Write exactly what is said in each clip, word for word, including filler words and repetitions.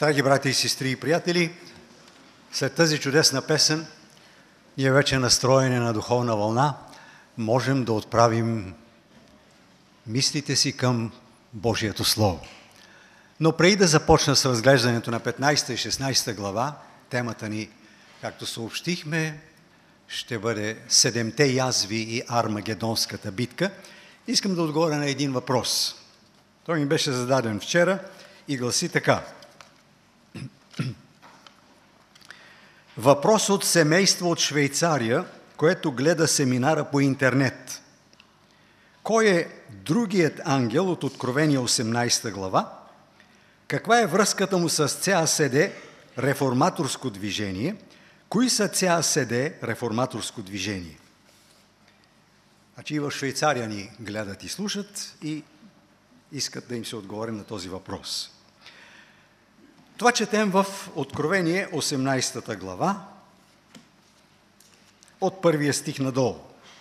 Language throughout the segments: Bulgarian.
Драги брати и сестри и приятели, след тази чудесна песен, ние вече настроени на духовна вълна, можем да отправим мислите си към Божието Слово. Но преди да започна с разглеждането на петнайсета и шестнайсета глава, темата ни, както съобщихме, ще бъде Седемте язви и Армагедонската битка. Искам да отговоря на един въпрос. Той ми беше зададен вчера и гласи така. Въпрос от семейство от Швейцария, което гледа семинара по интернет. Кой е другият ангел от Откровение осемнайсета глава? Каква е връзката му с ЦАСД, реформаторско движение? Кои са ЦАСД, реформаторско движение? Значи и в Швейцария ни гледат и слушат и искат да им се отговорим на този въпрос. Това четем в Откровение осемнайсета глава, от първия стих надолу.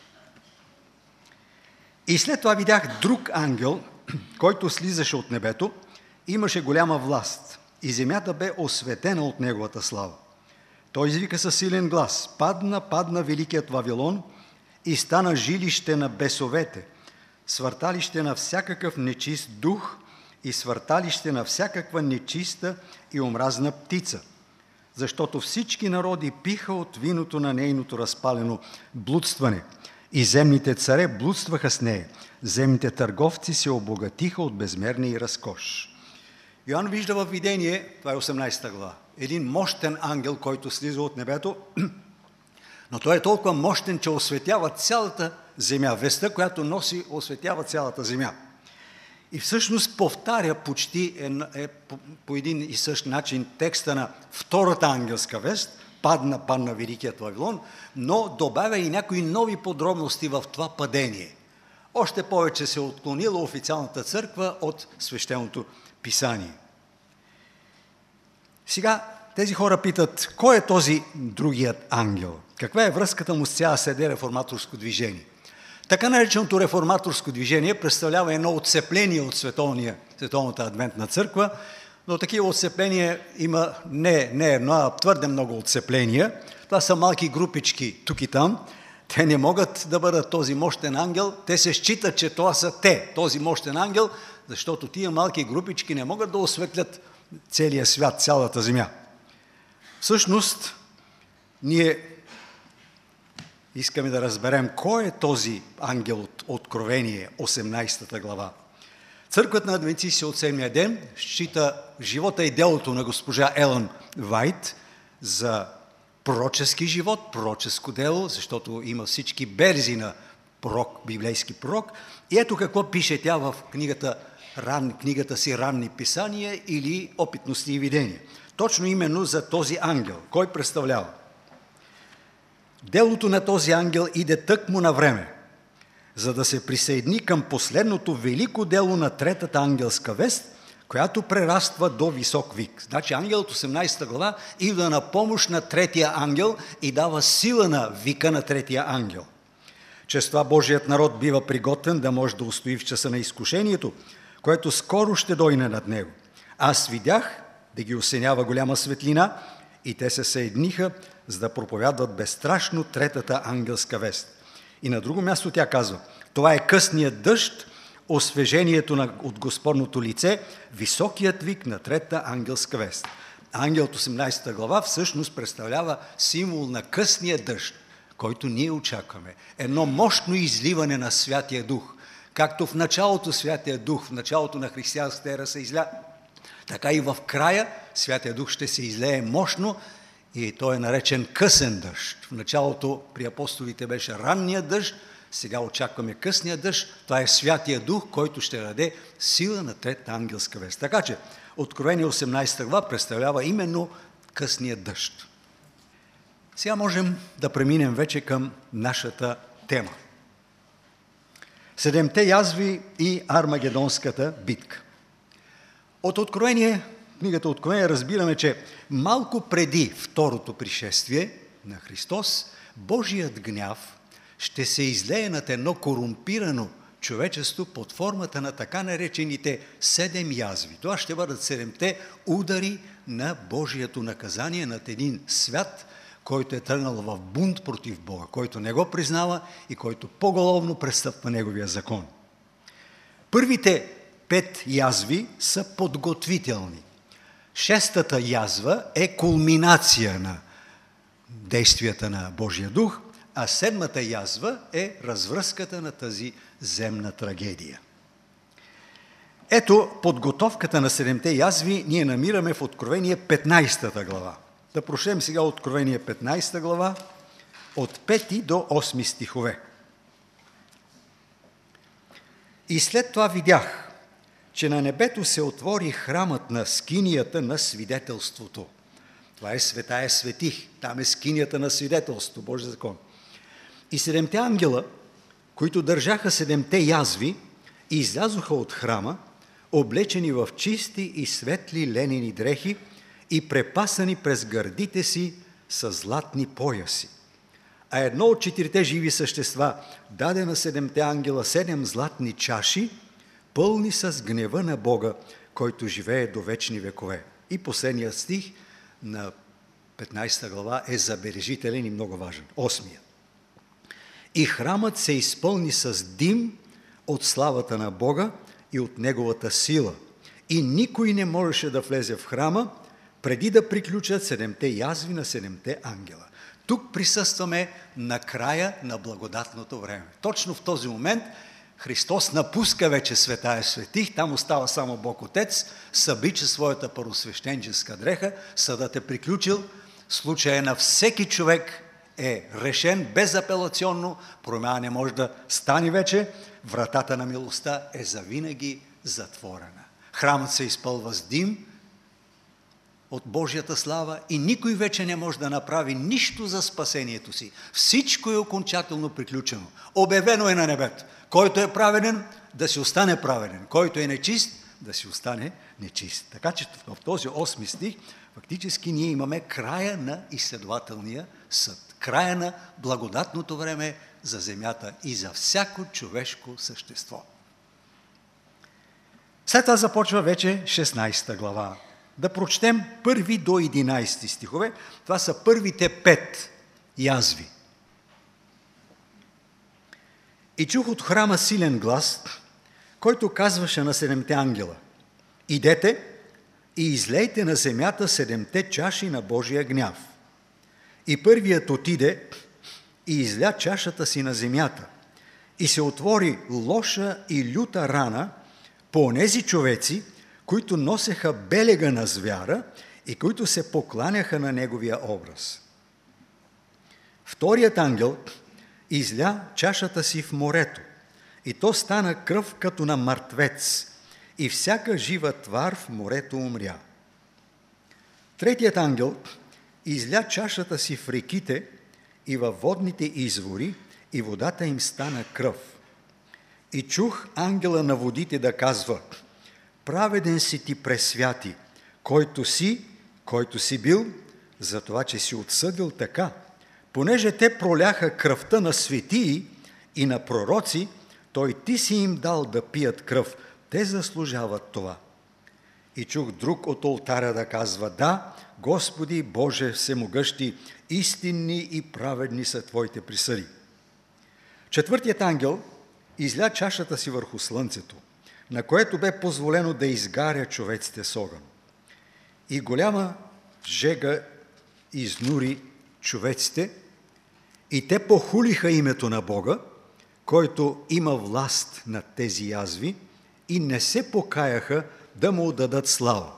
И след това видях друг ангел, който слизаше от небето, имаше голяма власт и земята бе осветена от неговата слава. Той извика със силен глас: падна, падна великият Вавилон и стана жилище на бесовете, свърталище на всякакъв нечист дух и свърталище на всякаква нечиста и омразна птица, защото всички народи пиха от виното на нейното разпалено блудстване и земните царе блудстваха с нея, земните търговци се обогатиха от безмерния и разкош. Йоан вижда във видение, това е осемнайсета глава, един мощен ангел, който слиза от небето, но той е толкова мощен, че осветява цялата земя. Веста, която носи, осветява цялата земя. И всъщност повтаря почти е, е, по, по един и същ начин текста на втората ангелска вест, падна, падна великият Вавилон, но добавя и някои нови подробности в това падение. Още повече се отклонила официалната църква от свещеното писание. Сега тези хора питат, кой е този другият ангел? Каква е връзката му с ЦАСД, реформаторско движение? Така нареченото реформаторско движение представлява едно отцепление от световния, световната адвентна църква, но такива отцепления има не, не едно, а твърде много отцепления. Това са малки групички тук и там. Те не могат да бъдат този мощен ангел. Те се считат, че това са те, този мощен ангел, защото тия малки групички не могат да осветлят целия свят, цялата земя. Всъщност, ние искаме да разберем кой е този ангел от Откровение, осемнайсета глава. Църквата на адвентистите от седмия ден счита живота и делото на госпожа Елън Вайт за пророчески живот, пророческо дело, защото има всички берзи на пророк, библейски пророк. И ето какво пише тя в книгата, ран, книгата си Ранни писания или Опитности и видения. Точно именно за този ангел. Кой представлява? Делото на този ангел иде тъкмо на време, за да се присъедини към последното велико дело на третата ангелска вест, която прераства до висок вик. Значи ангел от осемнайсета глава идва на помощ на третия ангел и дава сила на вика на третия ангел. Чрез това Божият народ бива приготвен да може да устои в часа на изкушението, което скоро ще дойне над него. Аз видях да ги осенява голяма светлина и те се съединиха, за да проповядват безстрашно третата ангелска вест. И на друго място тя казва: това е късният дъжд, освежението на, от Господното лице, високият вик на третата ангелска вест. Ангел от осемнайсета глава всъщност представлява символ на късния дъжд, който ние очакваме. Едно мощно изливане на Святия Дух. Както в началото Святия Дух, в началото на християнската ера се изля, така и в края Святия Дух ще се излее мощно и той е наречен късен дъжд. В началото при апостолите беше ранния дъжд, сега очакваме късния дъжд. Това е Святия Дух, който ще даде сила на третата ангелска вест. Така че Откровение осемнайсета глава представлява именно късния дъжд. Сега можем да преминем вече към нашата тема. Седемте язви и Армагедонската битка. От Откровение, книгата Откровение, разбираме, че малко преди второто пришествие на Христос, Божият гняв ще се излее над едно корумпирано човечество под формата на така наречените седем язви. Това ще бъдат седемте удари на Божието наказание над един свят, който е тръгнал в бунт против Бога, който не го признава и който поголовно престъпва Неговия закон. Първите пет язви са подготвителни. Шестата язва е кулминация на действията на Божия дух, а седмата язва е развръзката на тази земна трагедия. Ето подготовката на седемте язви ние намираме в Откровение петнайсета глава. Да прочетем сега Откровение петнайсета глава от пети до осми стихове. И след това видях, че на небето се отвори храмът на скинията на свидетелството. Това е Светая Светих, там е скинията на свидетелството, Божия закон. И седемте ангела, които държаха седемте язви, излязоха от храма, облечени в чисти и светли ленени дрехи и препасани през гърдите си с златни пояси. А едно от четирите живи същества даде на седемте ангела седем златни чаши, пълни с гнева на Бога, който живее до вечни векове. И последният стих на петнайсета глава е забележителен и много важен. Осмият. И храмът се изпълни с дим от славата на Бога и от Неговата сила. И никой не можеше да влезе в храма, преди да приключат седемте язви на седемте ангела. Тук присъстваме на края на благодатното време. Точно в този момент Христос напуска вече Светая Светих, там остава само Бог Отец, съблича своята първосвещенческа дреха, съдът е приключил, случая на всеки човек е решен безапелационно, промяна не може да стане вече, вратата на милостта е завинаги затворена. Храмът се изпълва с дим от Божията слава и никой вече не може да направи нищо за спасението си. Всичко е окончателно приключено. Обявено е на небето. Който е праведен, да си остане праведен. Който е нечист, да си остане нечист. Така че в този осми стих фактически ние имаме края на изследователния съд. Края на благодатното време за земята и за всяко човешко същество. След това започва вече шестнайсета глава. Да прочетем първи до единайсети стихове. Това са първите пет язви. И чух от храма силен глас, който казваше на седемте ангела: идете и излейте на земята седемте чаши на Божия гняв. И първият отиде и изля чашата си на земята. И се отвори лоша и люта рана по онези човеци, които носеха белега на звяра и които се покланяха на неговия образ. Вторият ангел изля чашата си в морето, и то стана кръв като на мъртвец, и всяка жива твар в морето умря. Третият ангел изля чашата си в реките и във водните извори, и водата им стана кръв. И чух ангела на водите да казва: праведен си ти, пресвяти, който си, който си бил, за това, че си отсъдил така, понеже те проляха кръвта на светии и на пророци, той ти си им дал да пият кръв, те заслужават това. И чух друг от олтаря да казва: да, Господи Боже всемогъщи, истинни и праведни са Твоите присъди. Четвъртият ангел изля чашата си върху слънцето, на което бе позволено да изгаря човеците с огън. И голяма жега изнури човеците, и те похулиха името на Бога, който има власт над тези язви, и не се покаяха да му отдадат слава.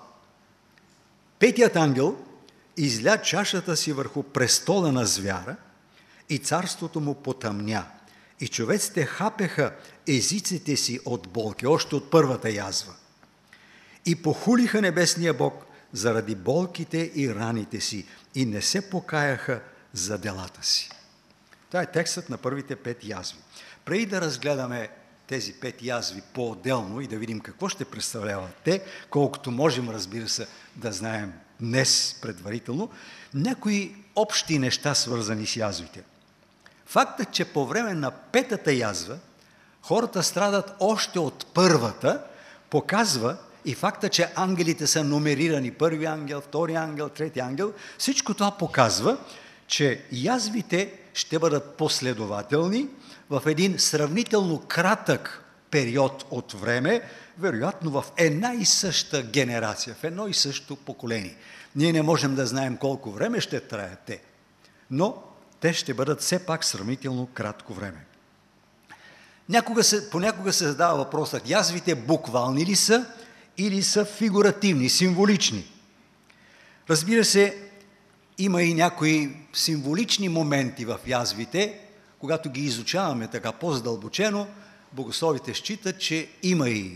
Петият ангел изля чашата си върху престола на звяра, и царството му потъмня, и човеците хапеха езиците си от болки, още от първата язва. И похулиха небесния Бог заради болките и раните си, и не се покаяха за делата си. Това е текстът на първите пет язви. Преди да разгледаме тези пет язви по-отделно и да видим какво ще представляват те, колкото можем, разбира се, да знаем днес предварително, някои общи неща, свързани с язвите. Фактът, че по време на петата язва хората страдат още от първата, показва, и факта, че ангелите са номерирани, първи ангел, втори ангел, трети ангел, всичко това показва, че язвите ще бъдат последователни в един сравнително кратък период от време, вероятно в една и съща генерация, в едно и също поколение. Ние не можем да знаем колко време ще траят те, но те ще бъдат все пак сравнително кратко време. Някога се, понякога се задава въпросът, язвите буквални ли са или са фигуративни, символични? Разбира се, има и някои символични моменти в язвите, когато ги изучаваме така по-задълбочено, богословите считат, че има и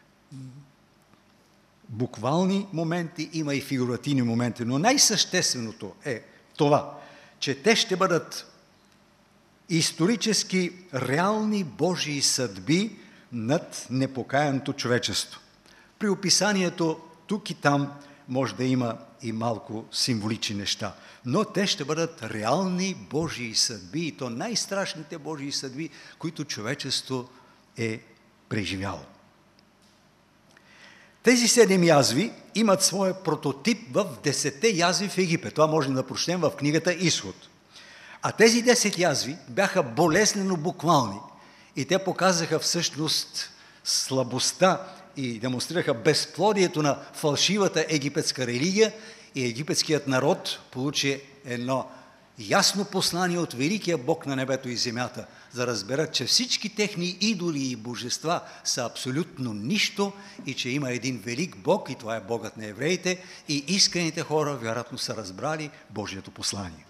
буквални моменти, има и фигуративни моменти, но най-същественото е това, че те ще бъдат исторически реални Божии съдби над непокаяното човечество. При описанието тук и там може да има и малко символични неща, но те ще бъдат реални Божии съдби, и то най-страшните Божии съдби, които човечество е преживяло. Тези седем язви имат своя прототип в десетте язви в Египет. Това можем да прочетем в книгата Изход. А тези десет язви бяха болезнено буквални и те показаха всъщност слабостта и демонстрираха безплодието на фалшивата египетска религия, и египетският народ получи едно ясно послание от великия Бог на небето и земята, за да разберат, че всички техни идоли и божества са абсолютно нищо и че има един велик Бог, и това е Богът на евреите, и искрените хора вероятно са разбрали Божието послание.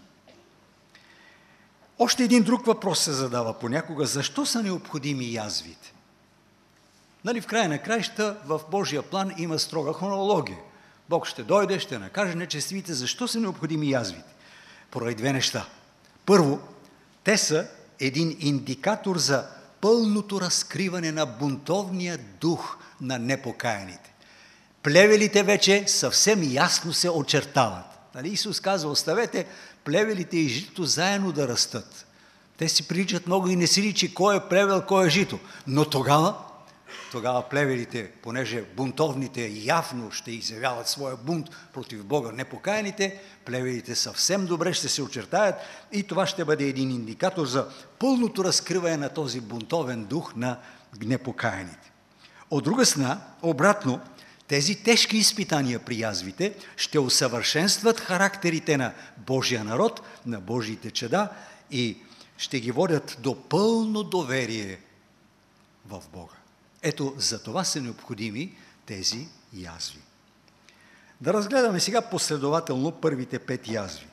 Още един друг въпрос се задава понякога: защо са необходими язвите? Нали, в края на краища в Божия план има строга хронология. Бог ще дойде, ще накаже нечестивите. Защо са необходими язвите? Поради две неща. Първо, те са един индикатор за пълното разкриване на бунтовния дух на непокаяните. Плевелите вече съвсем ясно се очертават. Нали, Исус казва: оставете плевелите и жито заедно да растат. Те си приличат много и не си личи кой е плевел, кой е жито. Но тогава, тогава плевелите, понеже бунтовните явно ще изявяват своя бунт против Бога, непокаяните, плевелите съвсем добре ще се очертаят и това ще бъде един индикатор за пълното разкриване на този бунтовен дух на непокаяните. От друга страна, обратно, тези тежки изпитания при язвите ще усъвършенстват характерите на Божия народ, на Божиите чада и ще ги водят до пълно доверие в Бога. Ето, за това са необходими тези язви. Да разгледаме сега последователно първите пет язви.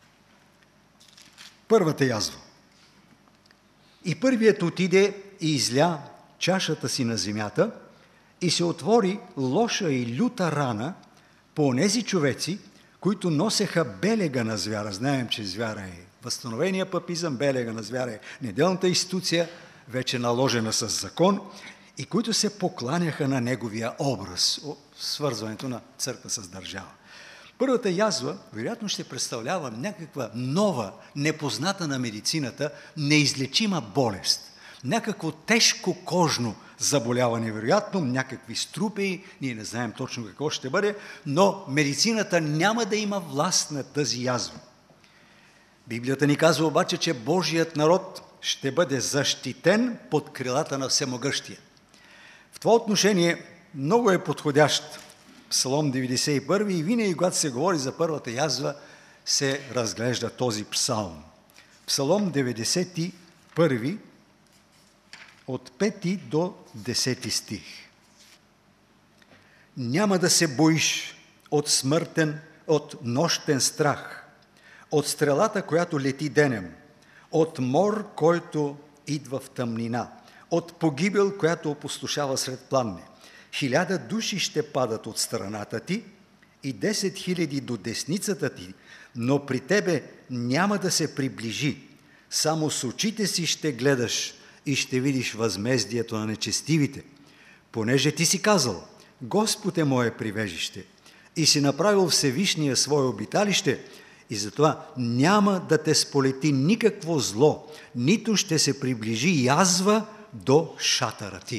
Първата язва. И първият отиде и изля чашата си на земята и се отвори лоша и люта рана по онези човеци, които носеха белега на звяра. Знаем, че звяра е възстановения папизъм, белега на звяра е неделната институция, вече наложена с закон, и които се покланяха на неговия образ, свързването на църква с държава. Първата язва, вероятно, ще представлява някаква нова, непозната на медицината, неизлечима болест. Някакво тежко кожно заболяване, вероятно, някакви струпеи, ние не знаем точно какво ще бъде, но медицината няма да има власт на тази язва. Библията ни казва обаче, че Божият народ ще бъде защитен под крилата на Всемогъщия. В това отношение много е подходящ Псалом деветдесет и първи и винаги, когато се говори за първата язва, се разглежда този псалм. Псалом деветдесет и първи от пети до десети стих. Няма да се боиш от смъртен, от нощен страх, от стрелата, която лети денем, от мор, който идва в тъмнина, от погибел, която опустошава сред пламне. Хиляда души ще падат от страната ти и десет хиляди до десницата ти, но при тебе няма да се приближи. Само с очите си ще гледаш и ще видиш възмездието на нечестивите. Понеже ти си казал: Господ е мое прибежище, и си направил Всевишния свое обиталище, и затова няма да те сполети никакво зло, нито ще се приближи язва до шатъра ти.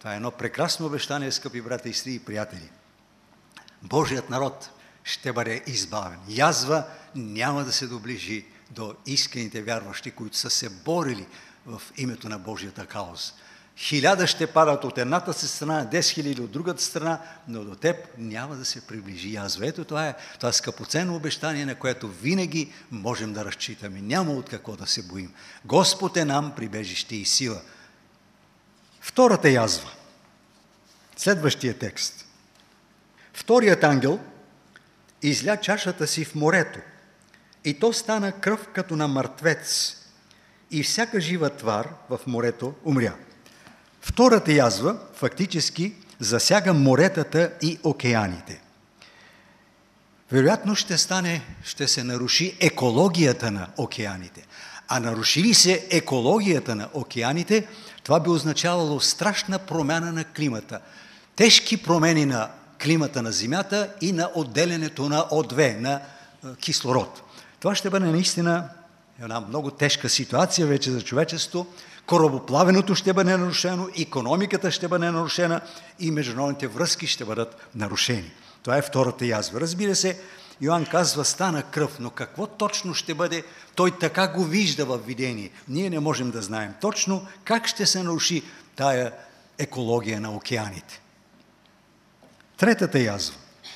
Това е едно прекрасно обещание, скъпи брати и сестри и приятели. Божият народ ще бъде избавен. Язва няма да се доближи до искрените вярващи, които са се борили в името на Божията кауза. Хиляда ще падат от едната си страна, десет хиляди от другата страна, но до теб няма да се приближи язва. Ето това е това скъпоценно обещание, на което винаги можем да разчитаме. Няма от какво да се боим. Господ е нам прибежище и сила. Втората язва. Следващия текст. Вторият ангел изля чашата си в морето, и то стана кръв като на мъртвец, и всяка жива твар в морето умря. Втората язва фактически засяга моретата и океаните. Вероятно ще стане, ще се наруши екологията на океаните. А наруши ли се екологията на океаните, това би означавало страшна промяна на климата. Тежки промени на климата на Земята и на отделянето на О две, на кислород. Това ще бъде наистина една много тежка ситуация вече за човечеството. Корабоплавеното ще бъде нарушено, икономиката ще бъде нарушена и международните връзки ще бъдат нарушени. Това е втората язва. Разбира се, Йоан казва, стана кръв, но какво точно ще бъде, той така го вижда в видение. Ние не можем да знаем точно как ще се наруши тая екология на океаните. Третата язва.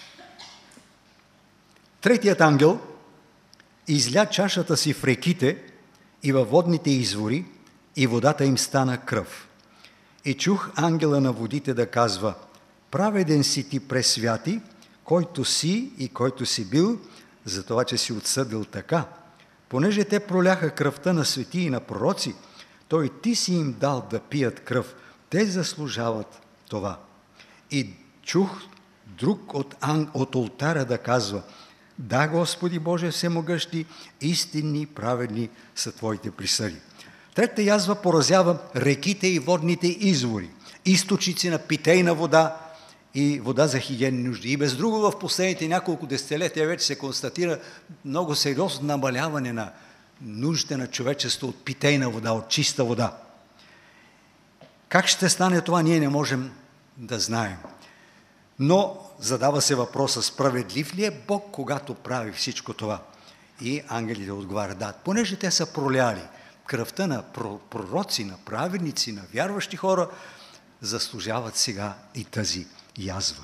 Третият ангел изля чашата си в реките и във водните извори, и водата им стана кръв. И чух ангела на водите да казва, праведен си ти пресвяти, който си и който си бил, за това, че си отсъдил така. Понеже те проляха кръвта на свети и на пророци, той ти си им дал да пият кръв. Те заслужават това. И чух друг от, анг... от олтара да казва, да, Господи Боже всемогъщи, истинни, праведни са Твоите присъди. Третата язва поразява реките и водните извори, източници на питейна вода и вода за хигиенни нужди. И без друго в последните няколко десетилетия вече се констатира много сериозно намаляване на нуждите на човечество от питейна вода, от чиста вода. Как ще стане това, ние не можем да знаем. Но задава се въпроса, справедлив ли е Бог, когато прави всичко това? И ангелите отговарят, да, понеже те са проляли кръвта на пророци, на праведници, на вярващи хора, заслужават сега и тази язва.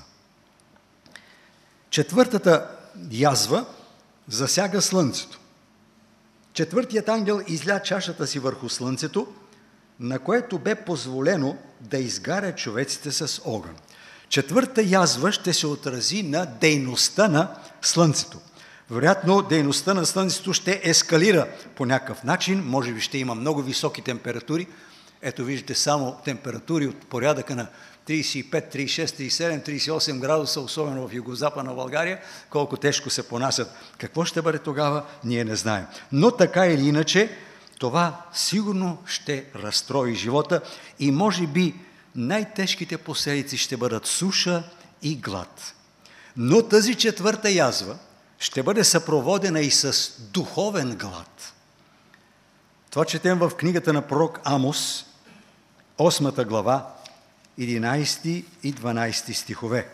Четвъртата язва засяга слънцето. Четвъртият ангел изля чашата си върху слънцето, на което бе позволено да изгаря човеците с огън. Четвърта язва ще се отрази на дейността на слънцето. Вероятно, дейността на слънцето ще ескалира по някакъв начин, може би ще има много високи температури. Ето виждате само температури от порядъка на трийсет и пет, трийсет и шест, трийсет и седем, трийсет и осем градуса, особено в югозападна България, колко тежко се понасят. Какво ще бъде тогава, ние не знаем. Но така или иначе, това сигурно ще разстрои живота и може би най-тежките последици ще бъдат суша и глад. Но тази четвърта язва ще бъде съпроводена и с духовен глад. Това четем в книгата на пророк Амос, осмата глава, единайсети и дванайсети стихове.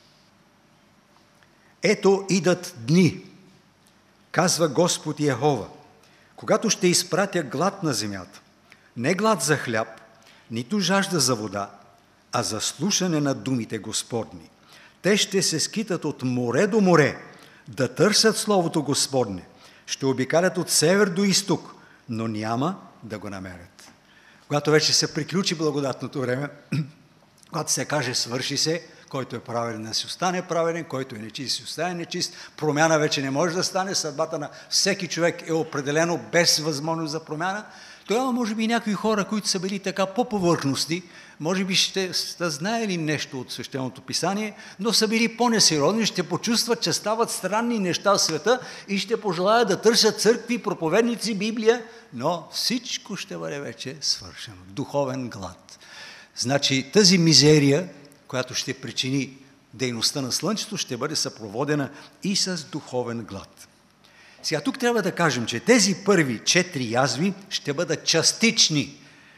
Ето идат дни, казва Господ Йехова, когато ще изпратя глад на земята, не глад за хляб, нито жажда за вода, а за слушане на думите Господни. Те ще се скитат от море до море, да търсят Словото Господне. Ще обикалят от север до изток, но няма да го намерят. Когато вече се приключи благодатното време, когато се каже свърши се, който е праведен да си остане праведен, който е нечист си остане нечист, промяна вече не може да стане, съдбата на всеки човек е определено без възможност за промяна, тогава може би някои хора, които са били така по-повърхностни, може би ще са знаели нещо от Свещеното писание, но са били по-несериозни, ще почувстват, че стават странни неща в света и ще пожелаят да търсят църкви, проповедници, Библия, но всичко ще бъде вече свършено. Духовен глад. Значи тази мизерия, която ще причини дейността на слънцето, ще бъде съпроводена и с духовен глад. Сега тук трябва да кажем, че тези първи четири язви ще бъдат частични.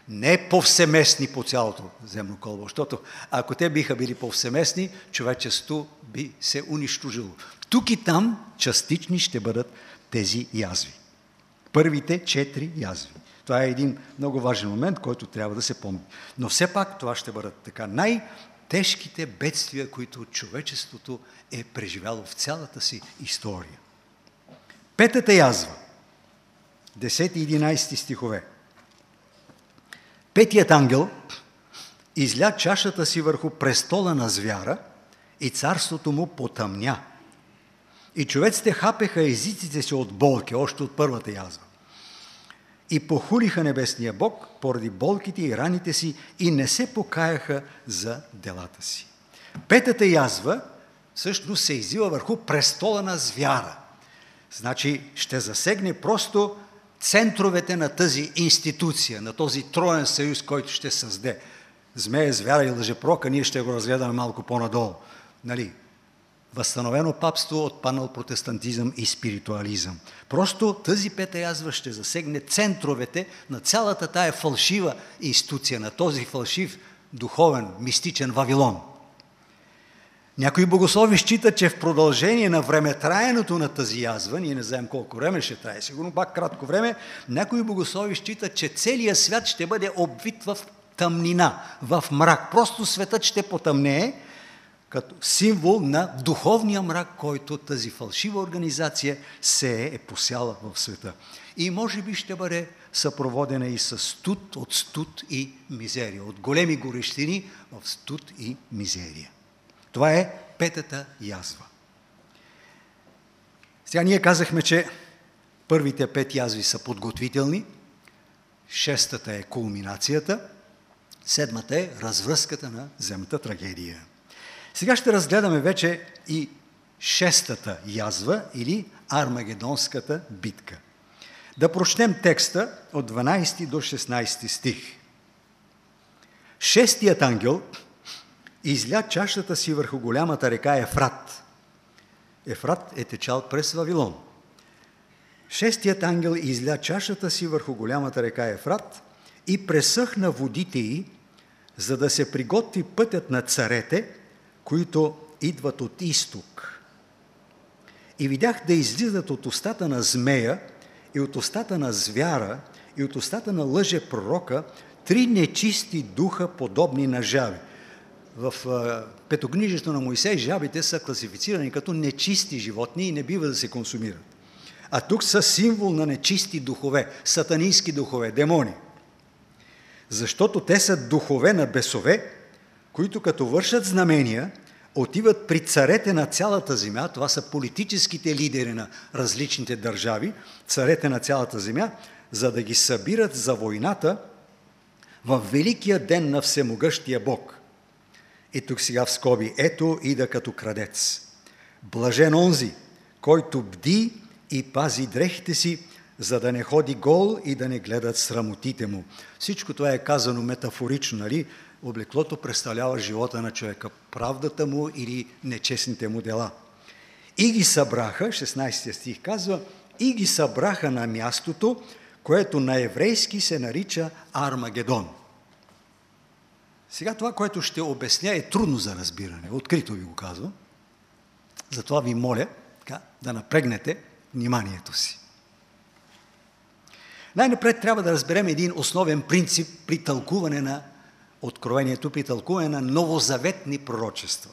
Не повсеместни по цялото земно кълбо, защото ако те биха били повсеместни, човечеството би се унищожило. Тук и там частични ще бъдат тези язви. Първите четири язви. Това е един много важен момент, който трябва да се помни. Но все пак това ще бъдат така най-тежките бедствия, които човечеството е преживяло в цялата си история. Петата язва, десети и единайсети стихове. Петият ангел изля чашата си върху престола на звяра и царството му потъмня. И човеците хапеха езиците си от болки, още от първата язва. И похулиха небесния Бог поради болките и раните си и не се покаяха за делата си. Петата язва всъщност се излива върху престола на звяра. Значи ще засегне просто центровете на тази институция, на този троен съюз, който ще създаде. Змея, звяра и лъжепророка, ние ще го разгледаме малко по-надолу. Нали? Възстановено папство, отпаднал протестантизъм и спиритуализъм. Просто тази пета язва ще засегне центровете на цялата тая фалшива институция, на този фалшив, духовен, мистичен Вавилон. Някои богослови считат, че в продължение на времетраенето на тази язва, ние не знаем колко време ще трае, сигурно пак кратко време, някои богослови считат, че целият свят ще бъде обвит в тъмнина, в мрак. Просто светът ще потъмнее, като символ на духовния мрак, който тази фалшива организация се е посяла в света. И може би ще бъде съпроводена и с студ от студ и мизерия, от големи горещини в студ и мизерия. Това е петата язва. Сега ние казахме, че първите пет язви са подготвителни, шестата е кулминацията, седмата е развръзката на земната трагедия. Сега ще разгледаме вече и шестата язва или Армагедонската битка. Да прочетем текста от дванайсети до шестнайсети стих. Шестият ангел изля чашата си върху голямата река Ефрат. Ефрат е течал през Вавилон. Шестият ангел изля чашата си върху голямата река Ефрат и пресъхна водите й, за да се приготви пътят на царете, които идват от изток. И видях да излизат от устата на змея и от устата на звяра и от устата на лъже пророка три нечисти духа, подобни на жаби. В петокнижието на Моисей жабите са класифицирани като нечисти животни и не бива да се консумират. А тук са символ на нечисти духове, сатанински духове, демони. Защото те са духове на бесове, които като вършат знамения, отиват при царете на цялата земя, това са политическите лидери на различните държави, царете на цялата земя, за да ги събират за войната в великия ден на всемогъщия Бог. И тук сега в скоби, ето ида като крадец. Блажен онзи, който бди и пази дрехите си, за да не ходи гол и да не гледат срамотите му. Всичко това е казано метафорично, нали? Облеклото представлява живота на човека, правдата му или нечестните му дела. И ги събраха, шестнайсети стих казва, и ги събраха на мястото, което на еврейски се нарича Армагедон. Сега това, което ще обясня, е трудно за разбиране, открито ви го казвам. Затова ви моля така, да напрегнете вниманието си. Най-напред трябва да разберем един основен принцип при тълкуване на Откровението, при тълкуване на новозаветни пророчества.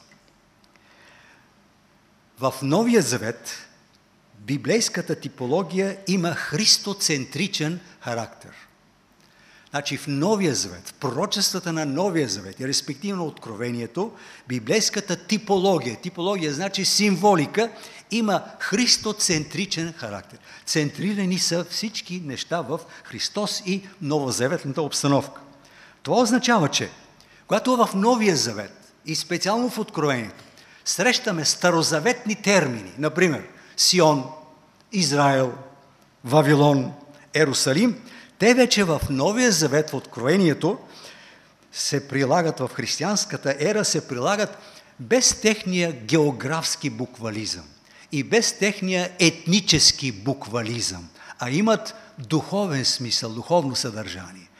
В Новия завет библейската типология има христоцентричен характер. Значи в Новия завет, в пророчествата на Новия завет и респективно Откровението, библейската типология, типология значи символика, има христоцентричен характер. Центрирани са всички неща в Христос и новозаветната обстановка. Това означава, че когато в Новия завет и специално в Откровението срещаме старозаветни термини, например Сион, Израел, Вавилон, Ерусалим, те вече в Новия завет, в Откровението, се прилагат в християнската ера, се прилагат без техния географски буквализъм и без техния етнически буквализъм, а имат духовен смисъл, духовно съдържание.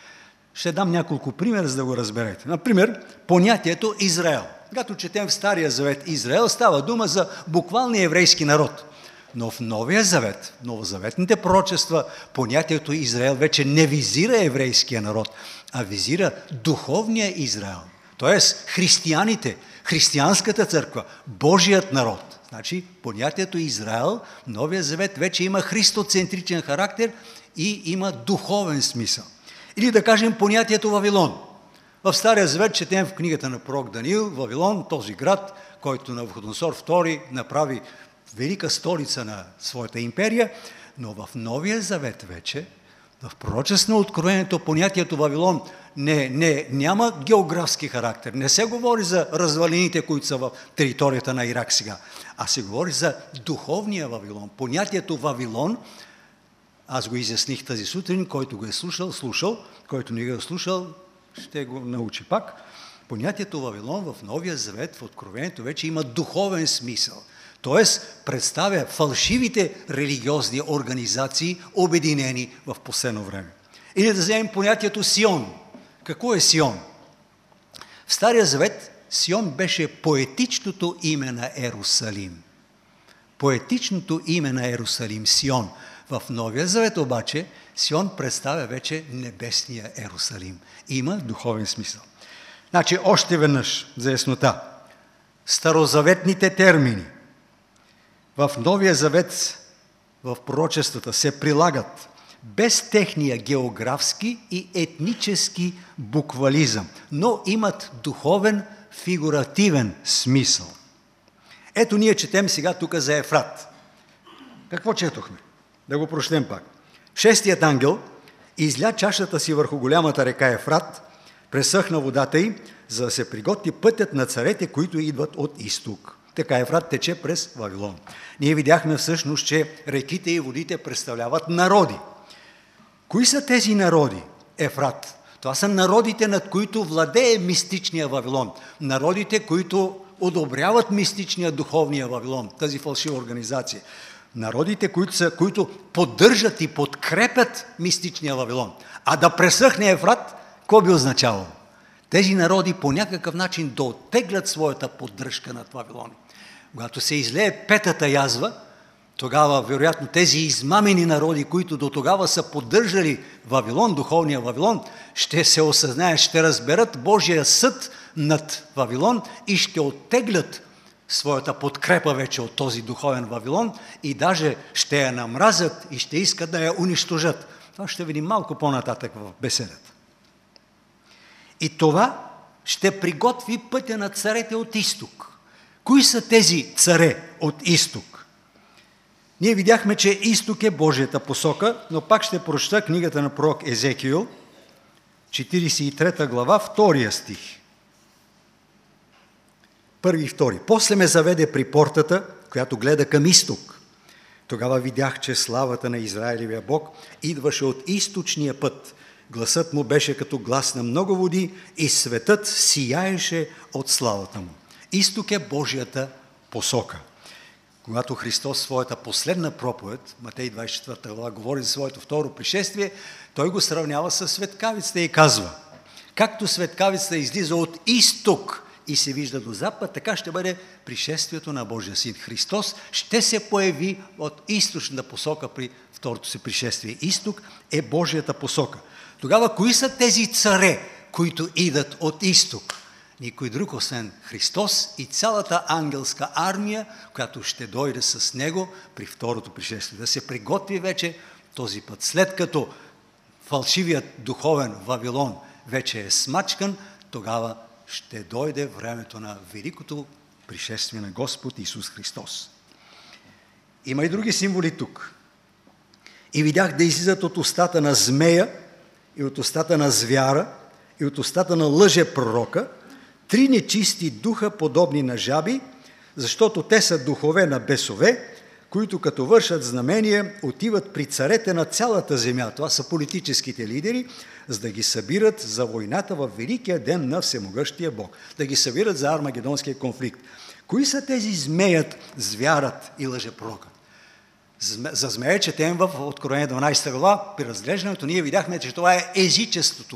Ще дам няколко примера, за да го разберете. Например, понятието Израел. Когато четем в Стария завет Израел, става дума за буквалния еврейски народ. Но в Новия завет, новозаветните пророчества, понятието Израел вече не визира еврейския народ, а визира духовния Израел. Тоест християните, християнската църква, Божият народ. Значи понятието Израел, Новия завет вече има христоцентричен характер и има духовен смисъл. Или да кажем понятието Вавилон. В Стария завет четем в книгата на пророк Даниил, Вавилон, този град, който Навуходоносор втори направи велика столица на своята империя, но в Новия завет вече, в пророчество на Откровението, понятието Вавилон не, не, няма географски характер. Не се говори за развалините, които са в територията на Ирак сега, а се говори за духовния Вавилон. Понятието Вавилон, аз го изясних тази сутрин, който го е слушал, слушал, който не го е слушал, ще го научи пак. Понятието Вавилон в Новия завет, в Откровението, вече има духовен смисъл. Тоест, представя фалшивите религиозни организации, обединени в последно време. Или да вземем понятието Сион. Какво е Сион? В Стария завет Сион беше поетичното име на Ерусалим. Поетичното име на Ерусалим, Сион. В Новия завет обаче Сион представя вече небесния Ерусалим. Има духовен смисъл. Значи, още веднъж за яснота. Старозаветните термини в Новия завет, в пророчествата се прилагат без техния географски и етнически буквализъм, но имат духовен, фигуративен смисъл. Ето ние четем сега тук за Ефрат. Какво четохме? Да го прочетем пак. Шестият ангел изля чашата си върху голямата река Ефрат, пресъхна водата й, за да се приготви пътят на царете, които идват от изток. Така Ефрат тече през Вавилон. Ние видяхме всъщност, че реките и водите представляват народи. Кои са тези народи? Ефрат. Това са народите, над които владее мистичния Вавилон. Народите, които одобряват мистичния духовния Вавилон, тази фалшива организация. Народите, които, са, които поддържат и подкрепят мистичния Вавилон. А да пресъхне Ефрат, какво би означавало? Тези народи по някакъв начин да оттеглят своята поддръжка над Вавилон. Когато се излее петата язва, тогава, вероятно, тези измамени народи, които до тогава са поддържали Вавилон, духовния Вавилон, ще се осъзнаят, ще разберат Божия съд над Вавилон и ще оттеглят своята подкрепа вече от този духовен Вавилон и даже ще я намразят и ще искат да я унищожат. Това ще видим малко по-нататък в беседата. И това ще приготви пътя на царете от изток. Кои са тези царе от изток? Ние видяхме, че изток е Божията посока, но пак ще прочета книгата на пророк Езекиил, четиридесет и трета глава, втория стих. Първи и втори. После ме заведе при портата, която гледа към изток. Тогава видях, че славата на Израилевия Бог идваше от източния път. Гласът му беше като глас на много води и светът сияеше от славата му. Изток е Божията посока. Когато Христос своята последна проповед, Матей двадесет и четвърта глава, говори за своето второ пришествие, той го сравнява с светкавицата и казва: както светкавицата излиза от изток и се вижда до запад, така ще бъде пришествието на Божия син. Христос ще се появи от източната посока при второто си пришествие. Изток е Божията посока. Тогава кои са тези царе, които идат от изток? Никой друг, освен Христос и цялата ангелска армия, която ще дойде с него при второто пришествие. Да се приготви вече този път. След като фалшивият духовен Вавилон вече е смачкан, тогава ще дойде времето на великото пришествие на Господ Исус Христос. Има и други символи тук. И видях да излизат от устата на змея, и от устата на звяра, и от устата на лъжепророка, три нечисти духа, подобни на жаби, защото те са духове на бесове, които като вършат знамения, отиват при царете на цялата земя. Това са политическите лидери, за да ги събират за войната във великия ден на всемогъщия Бог. Да ги събират за армагедонския конфликт. Кои са тези змеят, звярат и лъжепророкът? За змея четем в Откровение дванадесета глава. При разглеждането ние видяхме, че това е езичеството.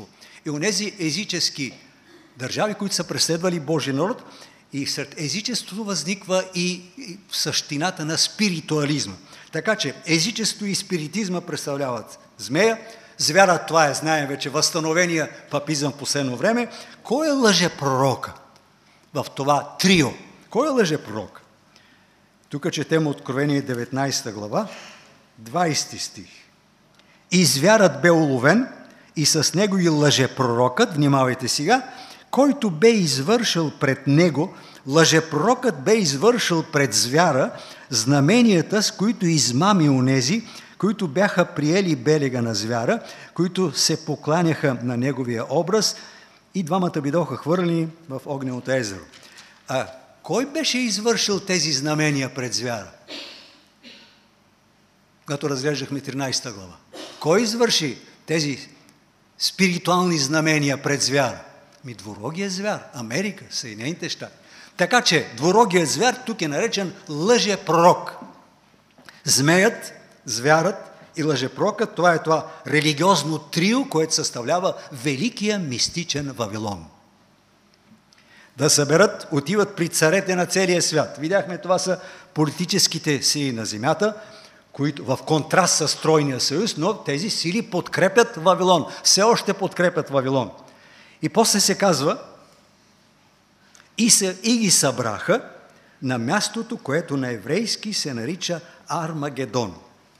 и онези езически държави, които са преследвали Божия народ, и сред езичеството възниква и същината на спиритуализма. Така че езичеството и спиритизма представляват змея, звярат, това е, знаем вече, възстановения папизъм в последно време. Кой е лъжепророка в това трио? Кой е лъжепророк? Тук четем Откровение деветнадесета глава, двадесети стих. И звярат бе уловен, и с него и лъжепророкът, внимавайте сега, който бе извършил пред него, лъжепророкът бе извършил пред звяра знаменията, с които измами онези, които бяха приели белега на звяра, които се покланяха на неговия образ, и двамата бидоха хвърлени в огненото езеро. А кой беше извършил тези знамения пред звяра? Когато разглеждахме тринадесета глава. Кой извърши тези спиритуални знамения пред звяра? Ми дворогия звяр, Америка, Съединените щати. Така че дворогия звяр тук е наречен лъжепророк. Змеят, звярат и лъжепророкът, това е това религиозно трио, което съставлява великия мистичен Вавилон. Да съберат, отиват при царете на целия свят. Видяхме, това са политическите сили на земята, които в контраст с Тройния съюз, но тези сили подкрепят Вавилон. Все още подкрепят Вавилон. И после се казва, и, се, и ги събраха на мястото, което на еврейски се нарича Армагедон.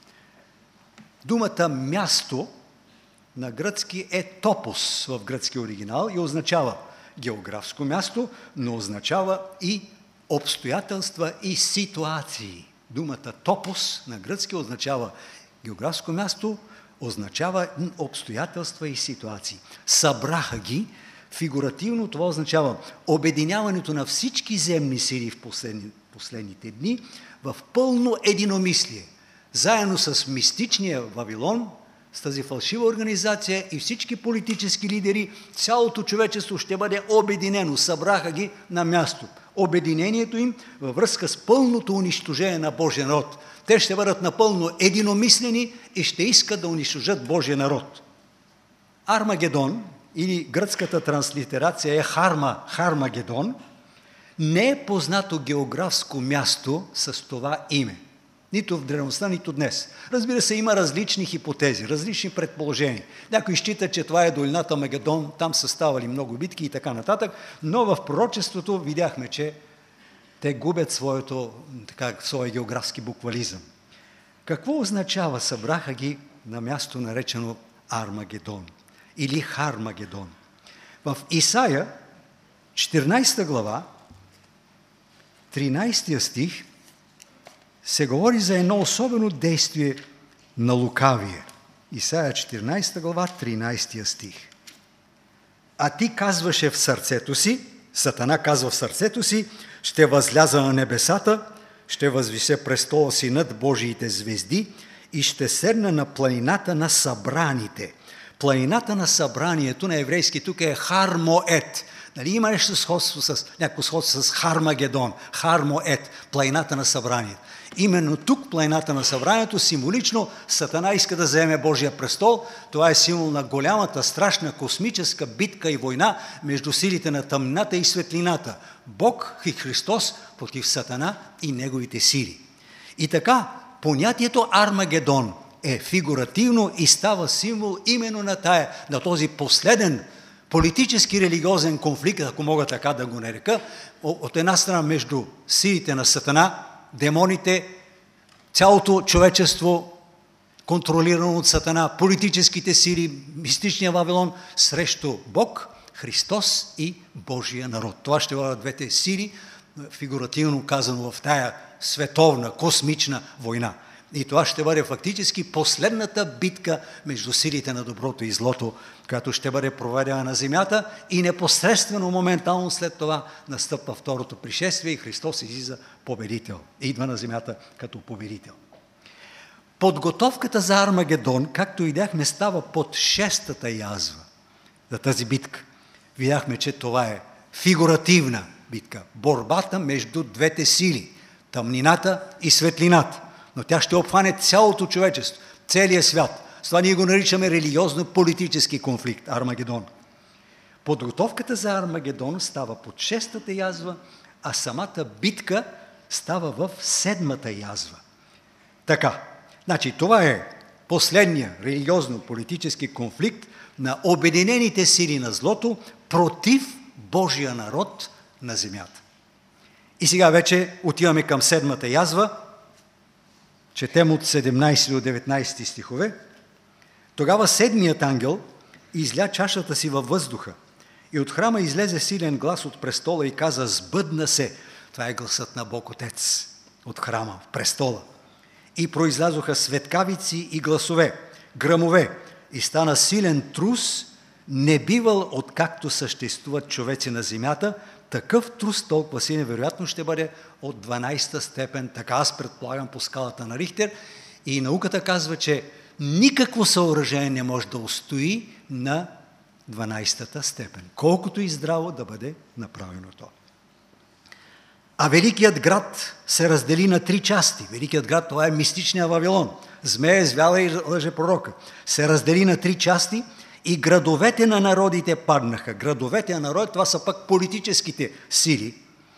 Думата място на гръцки е топос в гръцки оригинал и означава географско място, но означава и обстоятелства и ситуации. Думата топос на гръцки означава географско място, означава обстоятелства и ситуации. Събраха ги, фигуративно това означава обединяването на всички земни сили в последни, последните дни в пълно единомислие, заедно с мистичния Вавилон, с тази фалшива организация и всички политически лидери, цялото човечество ще бъде обединено. Събраха ги на място. Обединението им във връзка с пълното унищожение на Божия народ. Те ще бъдат напълно единомислени и ще искат да унищожат Божия народ. Армагедон, или гръцката транслитерация е Харма, Хармагедон, не е познато географско място с това име. Нито в древността, нито днес. Разбира се, има различни хипотези, различни предположения. Някои считат, че това е долината Магедон, там са ставали много битки и така нататък, но в пророчеството видяхме, че те губят своето, така, своя географски буквализъм. Какво означава събраха ги на място наречено Армагедон или Хармагедон? В Исаия, четиринадесета глава, тринадесети стих, се говори за едно особено действие на лукавие. Исаия четиринадесета глава, тринадесети стих. А ти казваше в сърцето си, Сатана казва в сърцето си, ще възляза на небесата, ще възвисе престола си над Божиите звезди и ще седна на планината на събраните. Планината на събранието на еврейски тук е Хармоет. Нали има нещо сходство с, някакво сходство с Хармагедон, Хармоет, планината на събранието. Именно тук, планината на събранието, символично Сатана иска да заеме Божия престол. Това е символ на голямата, страшна космическа битка и война между силите на тъмнината и светлината. Бог и Христос против Сатана и неговите сили. И така, понятието Армагедон е фигуративно и става символ именно на, тая, на този последен политически религиозен конфликт, ако мога така да го нарека, от една страна между силите на Сатана, демоните, цялото човечество, контролирано от Сатана, политическите сили, мистичния Вавилон, срещу Бог, Христос и Божия народ. Това ще бъдат двете сили, фигуративно казано в тая световна, космична война. И това ще бъде фактически последната битка между силите на доброто и злото, която ще бъде проведена на земята и непосредствено, моментално след това настъпва второто пришествие и Христос излиза победител. Идва на земята като победител. Подготовката за Армагедон, както видяхме, става под шестата язва за тази битка. Видяхме, че това е фигуративна битка. Борбата между двете сили, тъмнината и светлината. Но тя ще обхване цялото човечество, целия свят. С това ние го наричаме религиозно-политически конфликт, Армагедон. Подготовката за Армагедон става под шестата язва, а самата битка става в седмата язва. Така, значи това е последния религиозно-политически конфликт на обединените сили на злото против Божия народ на земята. И сега вече отиваме към седмата язва. Четем от седемнайсети до деветнайсети стихове. Тогава седмият ангел изля чашата си във въздуха и от храма излезе силен глас от престола и каза: сбъдна се. Това е гласът на Бог Отец от храма, в престола. И произлязоха светкавици и гласове, гръмове, и стана силен трус, не бивал откакто съществуват човеци на земята. Такъв трус толкова силен вероятно ще бъде от дванайсета степен, така аз предполагам по скалата на Рихтер. И науката казва, че никакво съоръжение не може да устои на дванайсетата степен, колкото и здраво да бъде направено то. А Великият град се раздели на три части. Великият град, това е мистичния Вавилон. Змея, звяла и лъжепророка. Се раздели на три части и градовете на народите паднаха. Градовете на народите, това са пък политическите сили.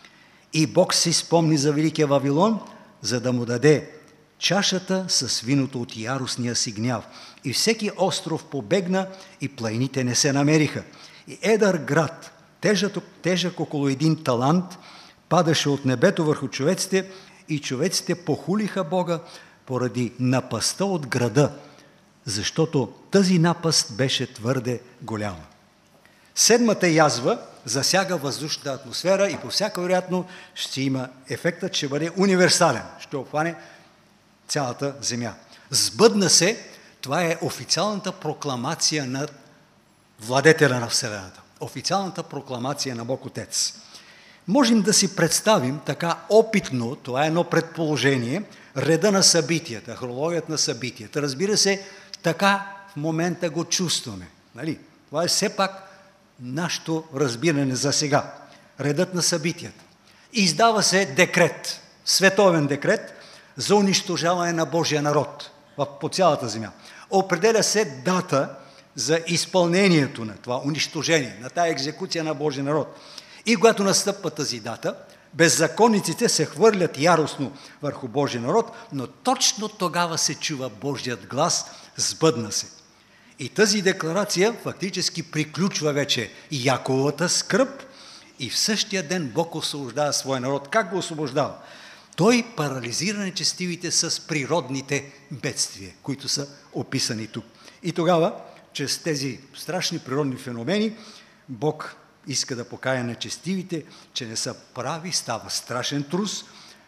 И Бог си спомни за Великия Вавилон, за да му даде чашата с виното от яростния си гняв. И всеки остров побегна и планините не се намериха. И едър град, тежък, тежък около един талант, падаше от небето върху човеците и човеците похулиха Бога поради напастта от града, защото тази напаст беше твърде голяма. Седмата язва засяга въздушната атмосфера и по всяка вероятно ще има ефектът, ще бъде универсален, ще обхване цялата земя. Сбъдна се, това е официалната прокламация на владетеля на Вселената, официалната прокламация на Бог Отец. Можем да си представим така опитно, това е едно предположение, реда на събитията, хронологията на събитията. Разбира се, така в момента го чувстваме. Нали? Това е все пак нашето разбиране за сега. Редът на събитията. Издава се декрет, световен декрет за унищожаване на Божия народ по цялата земя. Определя се дата за изпълнението на това унищожение, на тая екзекуция на Божия народ. И когато настъпва тази дата, беззаконниците се хвърлят яростно върху Божия народ, но точно тогава се чува Божият глас: сбъдна се. И тази декларация фактически приключва вече Яковата скръб и в същия ден Бог освобождава своя народ. Как го освобождава? Той парализира нечестивите с природните бедствия, които са описани тук. И тогава, чрез тези страшни природни феномени, Бог иска да покая нечестивите, че не са прави, става страшен трус,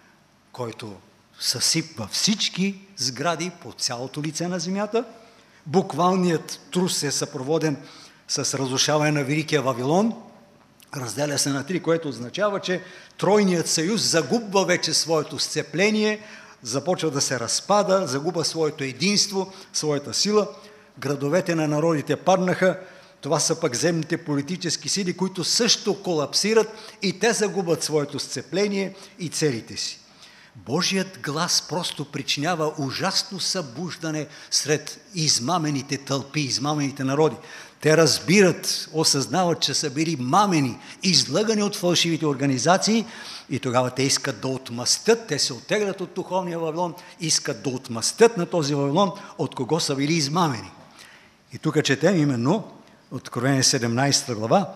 който съсипва всички сгради по цялото лице на земята. Буквалният трус е съпроводен с разрушаване на Великия Вавилон, разделя се на три, което означава, че Тройният съюз загубва вече своето сцепление, започва да се разпада, загубва своето единство, своята сила. Градовете на народите паднаха. Това са пък земните политически сили, които също колапсират и те загубят своето сцепление и целите си. Божият глас просто причинява ужасно събуждане сред измамените тълпи, измамените народи. Те разбират, осъзнават, че са били мамени, излъгани от фалшивите организации и тогава те искат да отмъстят, те се оттеглят от духовния Вавилон, искат да отмъстят на този Вавилон, от кого са били измамени. И тук четем именно Откровение седемнайсета глава,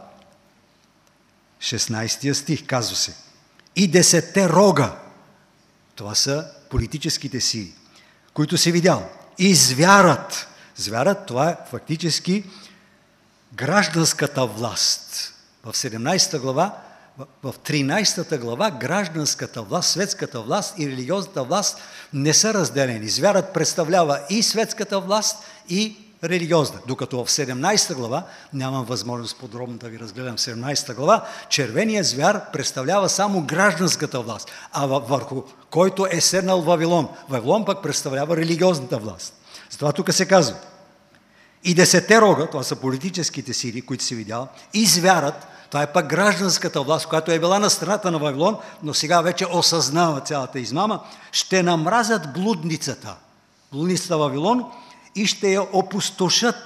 шестнайсети стих, казва се: и десетте рога, това са политическите сили, които си видял, и звярат. Звярат, това е фактически гражданската власт. В седемнайсета глава, в тринайсета глава гражданската власт, светската власт и религиозната власт не са разделени. Звярат представлява и светската власт, и религиозна. Докато в седемнайсета глава, нямам възможност подробно да ви разгледам седемнайсета глава, червеният звяр представлява само гражданската власт, а върху който е седнал Вавилон. Вавилон пък представлява религиозната власт. Затова тук се казва: и десетте рога, това са политическите сили, които си видял, и звярат, това е пък гражданската власт, която е била на страната на Вавилон, но сега вече осъзнава цялата измама, ще намразят блудницата, блудницата Вавилон, и ще я опустошат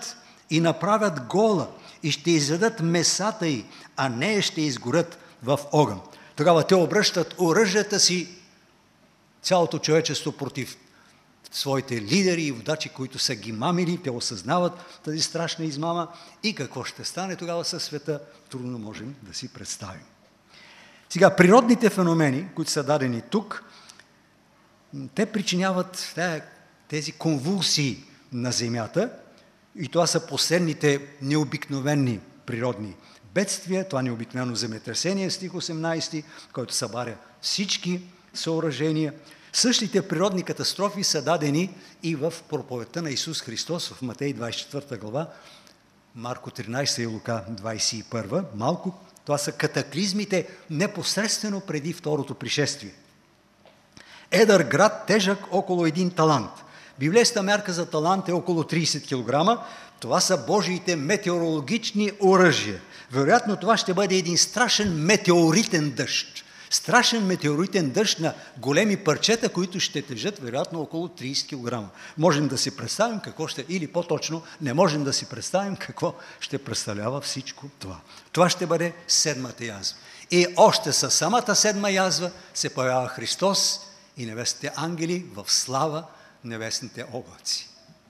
и направят гола и ще изядат месата й, а нея ще изгорят в огън. Тогава те обръщат оръжията си, цялото човечество, против своите лидери и водачи, които са ги мамили. Те осъзнават тази страшна измама и какво ще стане тогава със света, трудно можем да си представим. Сега, природните феномени, които са дадени тук, те причиняват тези конвулсии на земята и това са последните необикновени природни бедствия, това необикновено земетресение, стих осемнайсети, който събаря всички съоръжения. Същите природни катастрофи са дадени и в проповедта на Исус Христос в Матей двайсет и четвърта глава, Марко тринайсета и Лука двайсет и първа. Малко, това са катаклизмите непосредствено преди второто пришествие. Едър град, тежък около един талант. Библейската мярка за талант е около трийсет килограма. Това са Божиите метеорологични оръжия. Вероятно това ще бъде един страшен метеоритен дъжд. Страшен метеоритен дъжд на големи парчета, които ще тежат вероятно около трийсет килограма. Можем да си представим какво ще, или по-точно не можем да си представим какво ще представлява всичко това. Това ще бъде седмата язва. И още със самата седма язва се появява Христос и небесните ангели в слава небесните облаци.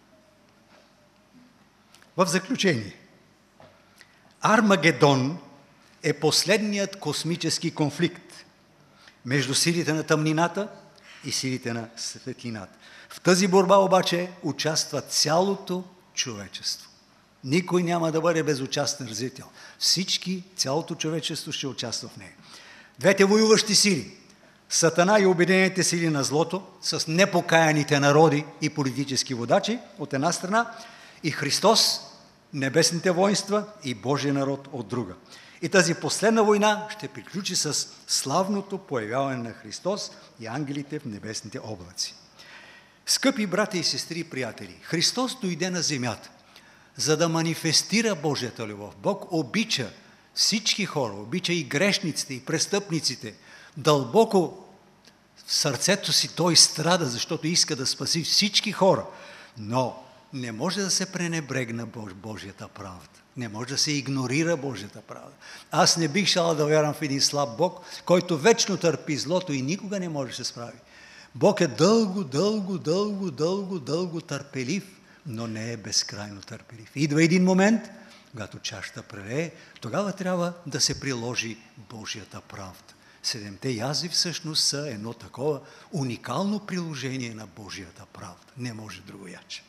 В заключение, Армагедон е последният космически конфликт между силите на тъмнината и силите на светлината. В тази борба обаче участва цялото човечество. Никой няма да бъде безучастен зрител. Всички, цялото човечество ще участва в нея. Двете воюващи сили, Сатана и обединените сили на злото, с непокаяните народи и политически водачи от една страна, и Христос, небесните воинства и Божия народ от друга. И тази последна война ще приключи с славното появяване на Христос и ангелите в небесните облаци. Скъпи брати и сестри и приятели, Христос дойде на земята, за да манифестира Божията любов. Бог обича всички хора, обича и грешниците, и престъпниците. Дълбоко в сърцето си Той страда, защото иска да спаси всички хора. Но не може да се пренебрегна Божията правда. Не може да се игнорира Божията правда. Аз не бих шал да вярвам в един слаб Бог, който вечно търпи злото и никога не може да се справи. Бог е дълго, дълго, дълго, дълго, дълго търпелив, но не е безкрайно търпелив. Идва един момент, когато чашата прелее, тогава трябва да се приложи Божията правда. Седемте язви всъщност са едно такова уникално приложение на Божията правда. Не може другояче.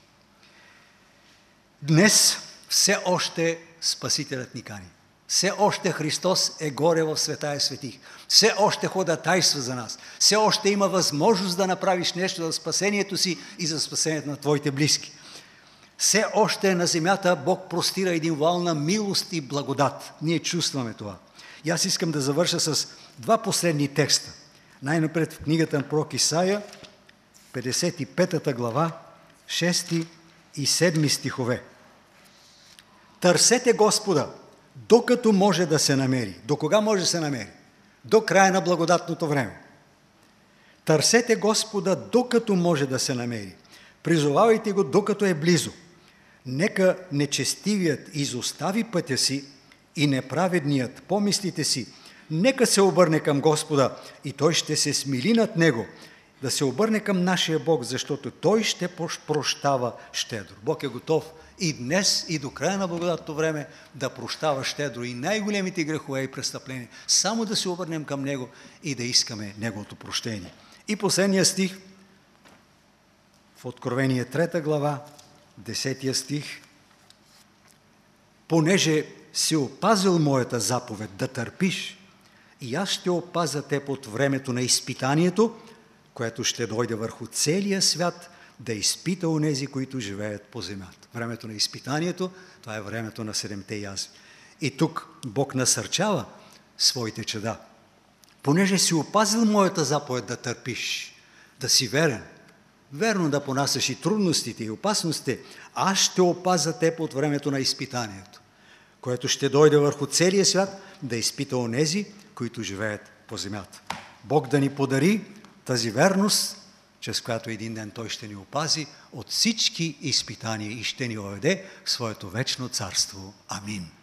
Днес все още Спасителят ни кани. Все още Христос е горе в Светая светих. Все още ходатайства за нас. Все още има възможност да направиш нещо за спасението си и за спасението на твоите близки. Все още на земята Бог простира един вал на милост и благодат. Ние чувстваме това. И аз искам да завърша с два последни текста. Най-напред в книгата на пророк Исаия, петдесет и пета глава, шести и седми стихове. Търсете Господа, докато може да се намери. До кога може да се намери? До края на благодатното време. Търсете Господа, докато може да се намери. Призовавайте го, докато е близо. Нека нечестивият изостави пътя си и неправедният помислите си. Нека се обърне към Господа и Той ще се смили над него. Да се обърне към нашия Бог, защото Той ще прощава щедро. Бог е готов и днес, и до края на благодатното време да прощава щедро и най-големите грехове и престъпления. Само да се обърнем към Него и да искаме Неговото прощение. И последния стих в Откровение трета глава, десетия стих. Понеже си опазил моята заповед да търпиш, и аз ще опазя теб от времето на изпитанието, което ще дойде върху целия свят, да изпита онези, които живеят по земята. Времето на изпитанието, това е времето на седемте язви. И тук Бог насърчава своите чеда. Понеже си опазил моята заповед да търпиш, да си верен, верно да понасяш и трудностите и опасностите, аз ще опазя теб от времето на изпитанието, което ще дойде върху целия свят, да изпита онези, които живеят по земята. Бог да ни подари тази верност чрез която един ден Той ще ни опази от всички изпитания и ще ни въведе в своето вечно царство. Амин.